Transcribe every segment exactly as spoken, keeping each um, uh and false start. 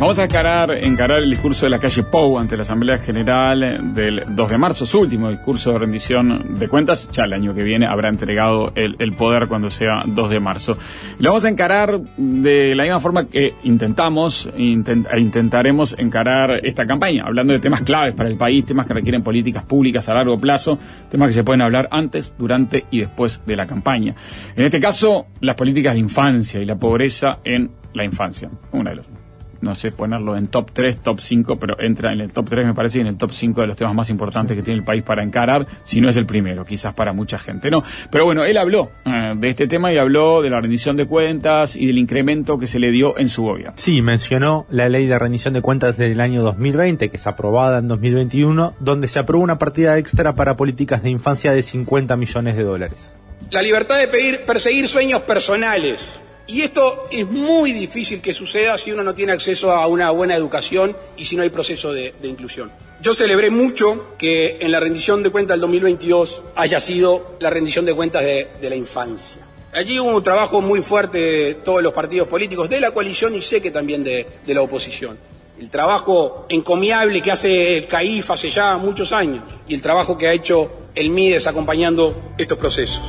Vamos a encarar, encarar el discurso de la calle Pou ante la Asamblea General del dos de marzo, su último discurso de rendición de cuentas. Ya el año que viene habrá entregado el, el poder cuando sea dos de marzo. Lo vamos a encarar de la misma forma que intentamos, intent, intentaremos encarar esta campaña, hablando de temas claves para el país, temas que requieren políticas públicas a largo plazo, temas que se pueden hablar antes, durante y después de la campaña. En este caso, las políticas de infancia y la pobreza en la infancia. Una de los no sé ponerlo en top tres, top cinco, pero entra en el top tres, me parece, y en el top cinco de los temas más importantes que tiene el país para encarar, si no es el primero, quizás para mucha gente, ¿no? Pero bueno, él habló eh, de este tema y habló de la rendición de cuentas y del incremento que se le dio en su gobierno. Sí, mencionó la ley de rendición de cuentas del año dos mil veinte, que es aprobada en dos mil veintiuno, donde se aprobó una partida extra para políticas de infancia de cincuenta millones de dólares. La libertad de pedir, perseguir sueños personales. Y esto es muy difícil que suceda si uno no tiene acceso a una buena educación y si no hay proceso de, de inclusión. Yo celebré mucho que en la rendición de cuentas del dos mil veintidós haya sido la rendición de cuentas de, de la infancia. Allí hubo un trabajo muy fuerte de todos los partidos políticos, de la coalición y sé que también de, de la oposición. El trabajo encomiable que hace el CAIF hace ya muchos años y el trabajo que ha hecho el MIDES acompañando estos procesos.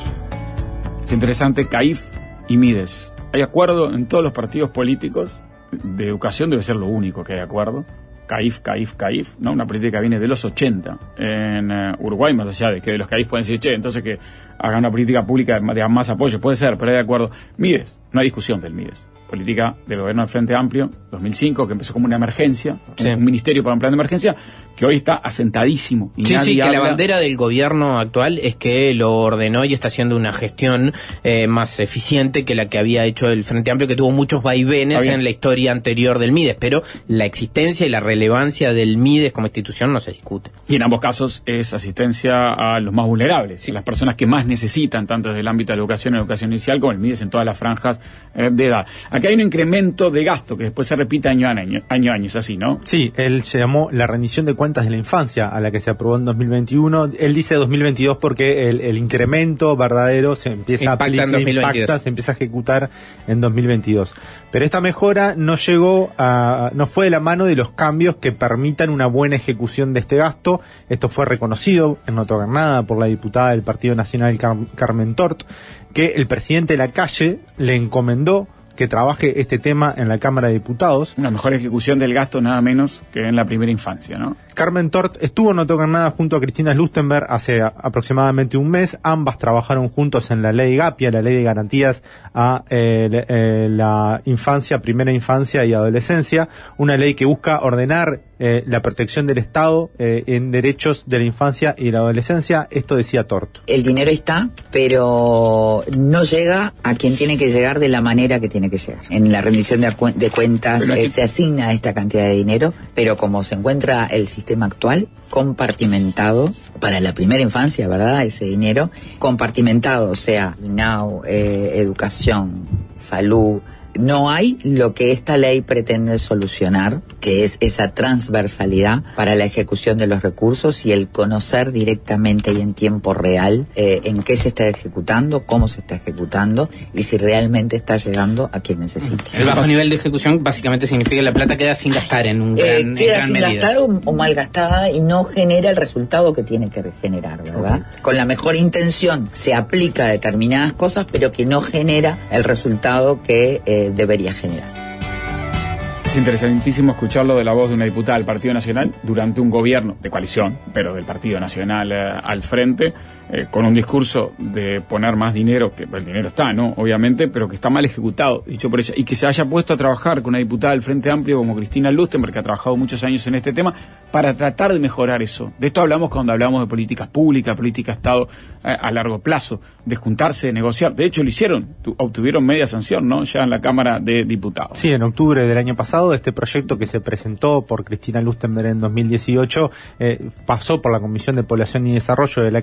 Es interesante, CAIF y MIDES. Hay acuerdo en todos los partidos políticos, de educación debe ser lo único que hay acuerdo. CAIF, CAIF, CAIF, ¿no? Una política que viene de los ochenta en uh, Uruguay, más allá de que de los CAIF pueden decir, che, entonces que hagan una política pública de, de más apoyo, puede ser, pero hay acuerdo. MIDES, no hay discusión del MIDES. Política del gobierno del Frente Amplio, dos mil cinco, que empezó como una emergencia, sí. un ministerio para un plan de emergencia, que hoy está asentadísimo. Y sí, nadie sí, que habla. la bandera del gobierno actual es que lo ordenó y está haciendo una gestión eh, más eficiente que la que había hecho el Frente Amplio, que tuvo muchos vaivenes en la historia anterior del MIDES, pero la existencia y la relevancia del MIDES como institución no se discute. Y en ambos casos es asistencia a los más vulnerables, sí. las personas que más necesitan, tanto desde el ámbito de la educación, educación inicial, como el MIDES en todas las franjas eh, de edad. Aquí hay un incremento de gasto que después se repite año a año, año a año, es así, ¿no? Sí, él se llamó la rendición de cuentas de la infancia, a la que se aprobó en dos mil veintiuno. Él dice dos mil veintidós porque el, el incremento verdadero se empieza impacta a aplicar, en dos mil veintidós. Impacta, se empieza a ejecutar en dos mil veintidós. Pero esta mejora no llegó a, no fue de la mano de los cambios que permitan una buena ejecución de este gasto. Esto fue reconocido en No Tocar Nada por la diputada del Partido Nacional Car- Carmen Tort, que el presidente Lacalle le encomendó que trabaje este tema en la Cámara de Diputados. Una mejor ejecución del gasto nada menos que en la primera infancia, ¿no? Carmen Tort estuvo en No Tocar Nada junto a Cristina Lustenberg hace a, aproximadamente un mes. Ambas trabajaron juntos en la ley GAPIA, la ley de garantías a eh, le, eh, la infancia, primera infancia y adolescencia, una ley que busca ordenar eh, la protección del Estado eh, en derechos de la infancia y la adolescencia. Esto decía Tort. El dinero está, pero no llega a quien tiene que llegar de la manera que tiene que llegar. En la rendición de, acu- de cuentas eh, se asigna esta cantidad de dinero, pero como se encuentra el sistema actual, compartimentado, para la primera infancia, ¿verdad? Ese dinero, compartimentado, o sea, I N A U, eh, educación, salud. No hay lo que esta ley pretende solucionar, que es esa transversalidad para la ejecución de los recursos y el conocer directamente y en tiempo real eh, en qué se está ejecutando, cómo se está ejecutando y si realmente está llegando a quien necesita. El bajo nivel de ejecución básicamente significa que la plata queda sin gastar en un gran, eh, en queda gran sin medida. gastar o, o mal gastada y no genera el resultado que tiene que generar, ¿verdad? Okay. Con la mejor intención se aplica a determinadas cosas, pero que no genera el resultado que eh, debería generar. Es interesantísimo escucharlo de la voz de una diputada del Partido Nacional durante un gobierno de coalición, pero del Partido Nacional eh, al frente, eh, con un discurso de poner más dinero, que el dinero está, ¿no? Obviamente, pero que está mal ejecutado, dicho por ella, y que se haya puesto a trabajar con una diputada del Frente Amplio como Cristina Lustenberg, que ha trabajado muchos años en este tema, para tratar de mejorar eso. De esto hablamos cuando hablamos de políticas públicas, política de Estado eh, a largo plazo, de juntarse, de negociar. De hecho, lo hicieron, tu, obtuvieron media sanción, ¿no? Ya en la Cámara de Diputados. Sí, en octubre del año pasado, este proyecto que se presentó por Cristina Lustenberg en dos mil dieciocho eh, pasó por la Comisión de Población y Desarrollo de la Cámara de Diputados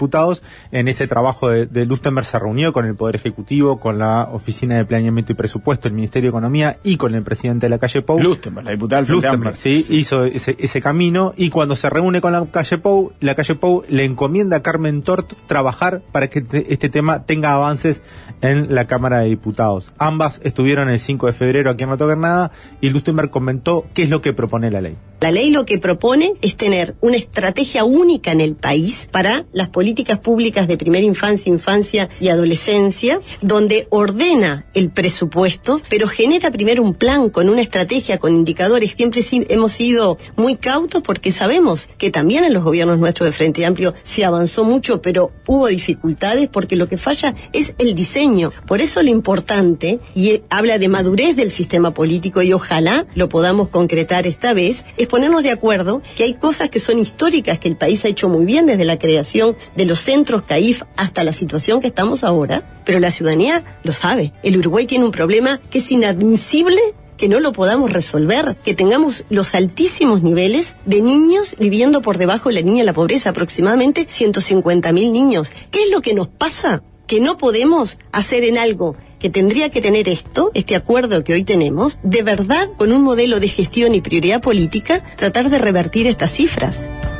Diputados. En ese trabajo de, de Lustenberg se reunió con el Poder Ejecutivo, con la Oficina de Planeamiento y Presupuesto, el Ministerio de Economía y con el presidente de la calle Pou. Lustenberg, la diputada del Frente Amplio. Sí, sí, hizo ese, ese camino, y cuando se reúne con la calle Pou, la calle Pou le encomienda a Carmen Tort trabajar para que te, este tema tenga avances en la Cámara de Diputados. Ambas estuvieron el cinco de febrero aquí en No Toquen Nada, y Lustenberg comentó qué es lo que propone la ley. La ley lo que propone es tener una estrategia única en el país para las políticas públicas de primera infancia, infancia y adolescencia, donde ordena el presupuesto, pero genera primero un plan con una estrategia, con indicadores. Siempre sí hemos sido muy cautos porque sabemos que también en los gobiernos nuestros de Frente Amplio se avanzó mucho, pero hubo dificultades porque lo que falla es el diseño. Por eso lo importante, y habla de madurez del sistema político, y ojalá lo podamos concretar esta vez, es ponernos de acuerdo que hay cosas que son históricas, que el país ha hecho muy bien desde la creación de los centros C A I F hasta la situación que estamos ahora, pero la ciudadanía lo sabe. El Uruguay tiene un problema que es inadmisible que no lo podamos resolver, que tengamos los altísimos niveles de niños viviendo por debajo de la línea de la pobreza, aproximadamente ciento cincuenta mil niños. ¿Qué es lo que nos pasa? Que no podemos hacer en algo que tendría que tener esto, este acuerdo que hoy tenemos, de verdad, con un modelo de gestión y prioridad política, tratar de revertir estas cifras.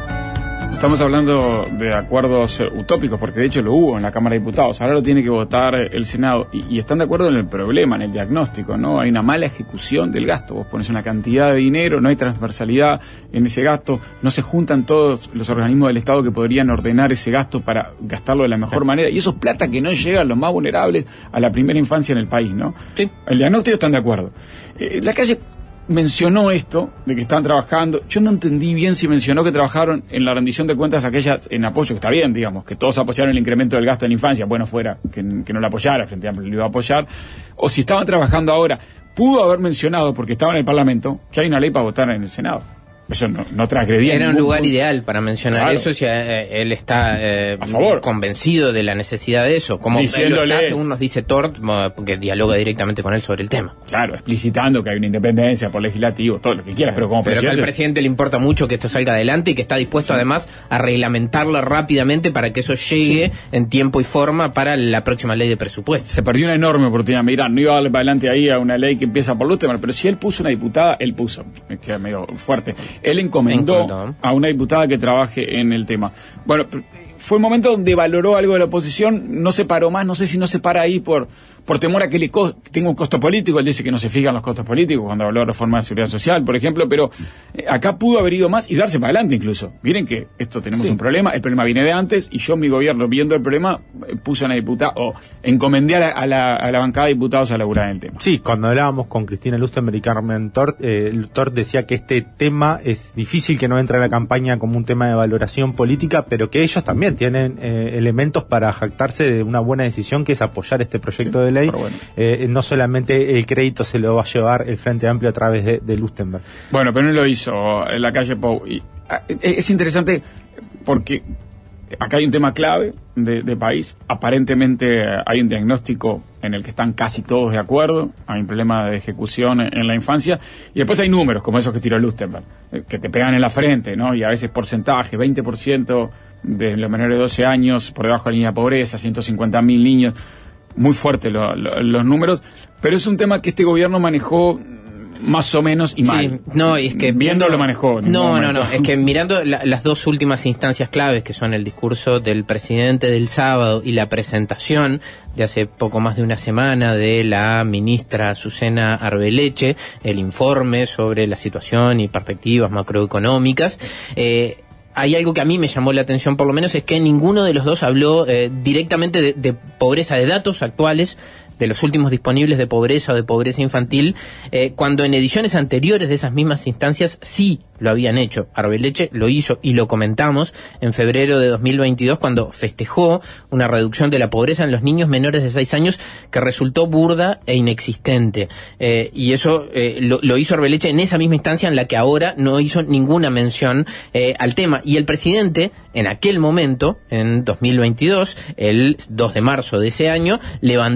Estamos hablando de acuerdos utópicos, porque de hecho lo hubo en la Cámara de Diputados. Ahora lo tiene que votar el Senado. Y, y están de acuerdo en el problema, en el diagnóstico, ¿no? Hay una mala ejecución del gasto. Vos pones una cantidad de dinero, no hay transversalidad en ese gasto, no se juntan todos los organismos del Estado que podrían ordenar ese gasto para gastarlo de la mejor manera. Y eso es plata que no llega a los más vulnerables, a la primera infancia en el país, ¿no? Sí. El diagnóstico están de acuerdo. Eh, la calle mencionó esto, de que están trabajando. Yo no entendí bien si mencionó que trabajaron en la rendición de cuentas aquellas en apoyo, que está bien, digamos, que todos apoyaron el incremento del gasto en la infancia, bueno, fuera que, que no lo apoyara, Frente Amplio lo iba a apoyar, o si estaban trabajando ahora. Pudo haber mencionado, porque estaba en el Parlamento, que hay una ley para votar en el Senado. Eso no, no transgredía. Era un lugar punto. ideal para mencionar claro. eso, si eh, él está eh, a favor, convencido de la necesidad de eso, como lo está, según nos dice Tort, porque dialoga directamente con él sobre el tema. Claro, explicitando que hay una independencia por legislativo, todo lo que quieras, pero como pero presidente... que al presidente le importa mucho que esto salga adelante y que está dispuesto sí. además a reglamentarlo rápidamente para que eso llegue sí. en tiempo y forma para la próxima ley de presupuesto. Se perdió una enorme oportunidad. Mirá, no iba a darle para adelante ahí a una ley que empieza por Lustenberg, pero si él puso una diputada, él puso, me queda medio fuerte. Él encomendó Encomendó. a una diputada que trabaje en el tema. Bueno, fue un momento donde valoró algo de la oposición, no se paró más, no sé si no se para ahí por por temor a que le co- tenga un costo político. Él dice que no se fijan los costos políticos cuando habló de reforma de seguridad social, por ejemplo, pero eh, acá pudo haber ido más y darse para adelante incluso. Miren que esto tenemos sí. un problema, el problema viene de antes, y yo, mi gobierno, viendo el problema, eh, puse a una diputada, o encomendé a la, a, la, a la bancada de diputados a laburar en el tema. Sí, cuando hablábamos con Cristina Lustenberg y Carmen Tort, eh, Tort decía que este tema es difícil que no entre a la campaña como un tema de valoración política, pero que ellos también tienen eh, elementos para jactarse de una buena decisión, que es apoyar este proyecto sí, de ley. Bueno. Eh, no solamente el crédito se lo va a llevar el Frente Amplio a través de, de Lustenberg. Bueno, pero no lo hizo en la calle Pou. Y, a, es interesante porque acá hay un tema clave de, de país. Aparentemente hay un diagnóstico en el que están casi todos de acuerdo. Hay un problema de ejecución en, en la infancia. Y después hay números como esos que tiró Lustenberg, que te pegan en la frente, ¿no? Y a veces porcentaje, veinte por ciento de los menores de doce años por debajo de la línea de pobreza, ciento cincuenta mil niños. Muy fuerte lo, lo, los números, pero es un tema que este gobierno manejó más o menos y mal. Sí, no, y es que viendo lo manejó. No, no, no, es que mirando la, las dos últimas instancias claves, que son el discurso del presidente del sábado y la presentación de hace poco más de una semana de la ministra Azucena Arbeleche, el informe sobre la situación y perspectivas macroeconómicas, eh, hay algo que a mí me llamó la atención, por lo menos, es que ninguno de los dos habló eh, directamente de, de pobreza, de datos actuales, de los últimos disponibles de pobreza o de pobreza infantil, eh, cuando en ediciones anteriores de esas mismas instancias sí lo habían hecho. Arbeleche lo hizo y lo comentamos en febrero de dos mil veintidós, cuando festejó una reducción de la pobreza en los niños menores de seis años que resultó burda e inexistente. Eh, y eso eh, lo, lo hizo Arbeleche en esa misma instancia en la que ahora no hizo ninguna mención eh, al tema. Y el presidente, en aquel momento, en dos mil veintidós, el dos de marzo de ese año, levantó la misma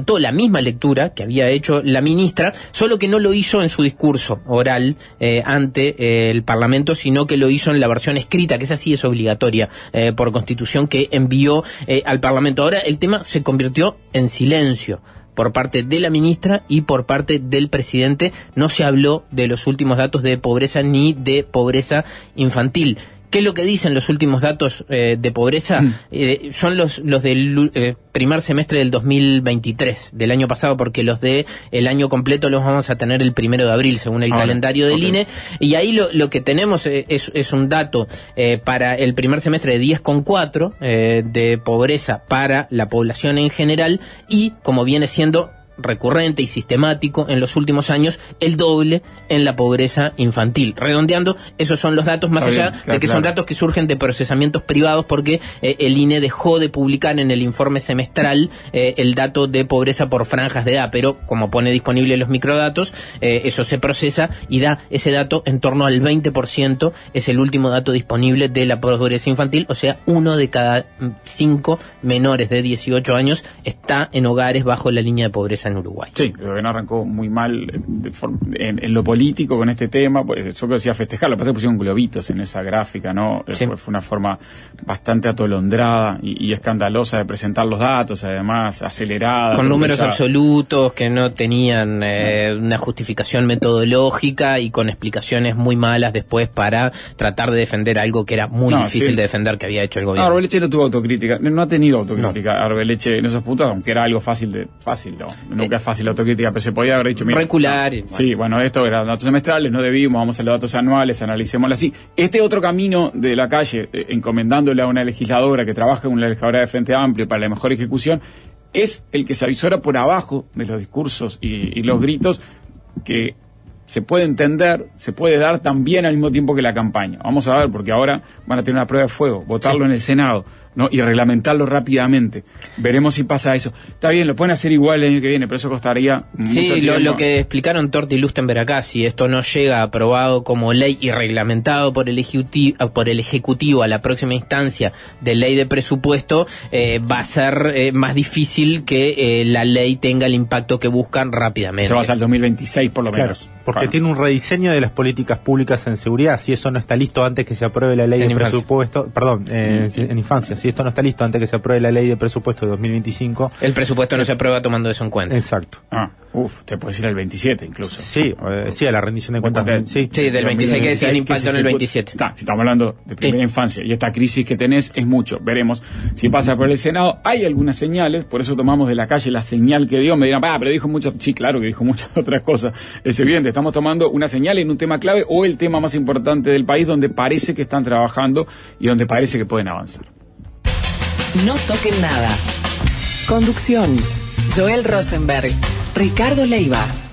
misma lectura que había hecho la ministra, solo que no lo hizo en su discurso oral eh, ante eh, el Parlamento, sino que lo hizo en la versión escrita, que esa sí es obligatoria eh, por Constitución, que envió eh, al Parlamento. Ahora el tema se convirtió en silencio por parte de la ministra y por parte del presidente. No se habló de los últimos datos de pobreza ni de pobreza infantil. ¿Qué es lo que dicen los últimos datos eh, de pobreza? Mm. Eh, son los los del eh, primer semestre del dos mil veintitrés, del año pasado, porque los de el año completo los vamos a tener el primero de abril, según el ah, calendario del okay. I N E. Y ahí lo, lo que tenemos es, es un dato eh, para el primer semestre de diez coma cuatro eh, de pobreza para la población en general, y como viene siendo recurrente y sistemático en los últimos años, el doble en la pobreza infantil. Redondeando, esos son los datos, más Está allá bien, claro, de que claro. son datos que surgen de procesamientos privados, porque eh, el I N E dejó de publicar en el informe semestral eh, el dato de pobreza por franjas de edad, pero como pone disponible los microdatos, eh, eso se procesa y da ese dato en torno al veinte por ciento, es el último dato disponible de la pobreza infantil, o sea, uno de cada cinco menores de dieciocho años está en hogares bajo la línea de pobreza en Uruguay. Sí, el gobierno arrancó muy mal de forma, en, en lo político con este tema. Pues, yo que decía festejar, lo que pasa es que pusieron globitos en esa gráfica, ¿no? Sí. Fue, fue una forma bastante atolondrada y, y escandalosa de presentar los datos, además acelerada. Con números ya... absolutos que no tenían eh, sí. una justificación metodológica y con explicaciones muy malas después para tratar de defender algo que era muy no, difícil sí. de defender que había hecho el gobierno. No, Arbeleche no tuvo autocrítica, no ha tenido autocrítica no. Arbeleche en esos puntos, aunque era algo fácil de fácil, ¿no? Nunca es fácil la autocrítica, pero se podía haber dicho, mira, recular. No, sí, bueno, esto eran datos semestrales, no debimos, vamos a los datos anuales, analicémoslo así. Este otro camino de la calle, eh, encomendándole a una legisladora que trabaja en una legisladora de Frente Amplio para la mejor ejecución, es el que se avisora por abajo de los discursos y, y los gritos, que se puede entender, se puede dar también al mismo tiempo que la campaña. Vamos a ver, porque ahora van a tener una prueba de fuego, votarlo sí. en el Senado, ¿no? Y reglamentarlo rápidamente. Veremos si pasa eso. Está bien, lo pueden hacer igual el año que viene, pero eso costaría mucho Sí, tiempo. Lo, lo que explicaron Torti y Lustenberg acá, si esto no llega aprobado como ley y reglamentado por el ejecutivo, por el ejecutivo a la próxima instancia de ley de presupuesto, eh, va a ser eh, más difícil que eh, la ley tenga el impacto que buscan rápidamente. Esto va a ser el dos mil veintiséis por lo claro, menos. Porque claro. tiene un rediseño de las políticas públicas en seguridad. Si eso no está listo antes que se apruebe la ley en de infancia. presupuesto, perdón, eh, mm. en infancia, si esto no está listo antes que se apruebe la ley de presupuesto de dos mil veinticinco, el presupuesto no se aprueba tomando eso en cuenta. Exacto. Ah, uf, te puedes ir al veintisiete incluso. Sí, eh, sí, a la rendición de cuentas. Porque, sí. sí, del veintiséis que tiene impacto en el veintisiete. Está, si estamos hablando de primera sí. infancia y esta crisis que tenés es mucho. Veremos si pasa por el Senado. Hay algunas señales, por eso tomamos de la calle la señal que dio. Me dirán, ah, pero dijo muchas. Sí, claro que dijo muchas otras cosas. Es evidente, estamos tomando una señal en un tema clave o el tema más importante del país, donde parece que están trabajando y donde parece que pueden avanzar. No toquen nada. Conducción: Joel Rosenberg, Ricardo Leiva.